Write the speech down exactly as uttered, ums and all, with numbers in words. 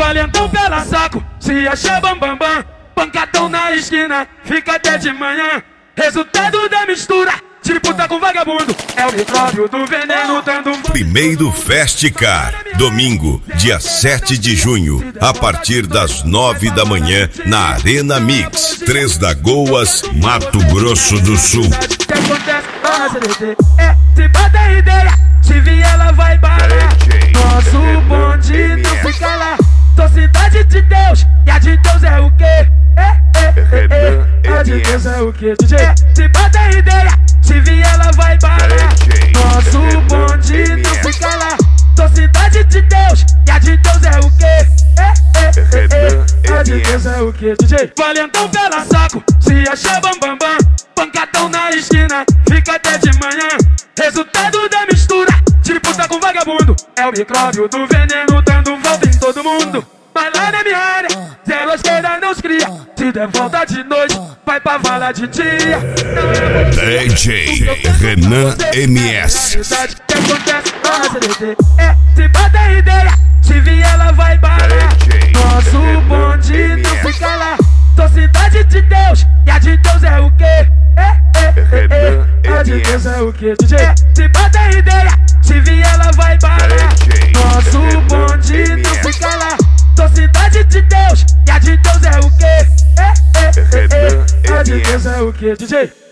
valentão pela saco, se acha bambambam, bam, bam. Pancadão na esquina, fica até de manhã. Resultado da mistura de puta com vagabundo, é o micróbio do veneno dando um... Primeiro Festicar, domingo, dia sete de junho, a partir das nove da manhã, na Arena Mix, Três Lagoas, Mato Grosso do Sul. Que acontece na C D T, é, se bota ideia, se vier ela vai balar. Nosso bonde não fica lá, sou cidade de Deus, e a de Deus é o quê? É, é, é, é, a de Deus é o quê? D J, se bota ideia, se vier ela vai balar. Nosso bonde não fica lá, sou cidade de Deus, e a de Deus é o quê? É, é, é, é, a de Deus é o quê? D J, valentão pela saco, se acha bambambam, bam, bam. Pancadão na esquina, fica até de manhã. Resultado da mistura de puta com vagabundo, é o micróbio do veneno dando volta em todo mundo. Mas lá na minha área, zero esquerda não se cria. Se der volta de noite, vai pra vala de dia. D J Renan M S. Que acontece na C D T, é, se bota ideia, se vier ela vai balar. Nosso bonde não fica lá, sou cidade de Deus, e a de Deus é o quê? É, é, é, é, a de Deus é o quê? D J, se bota ideia, se vier ela vai balar. Nosso bonde não fica lá, sou cidade de Deus, e a de Deus é o quê? É, é, é, é, a de Deus é o quê? D J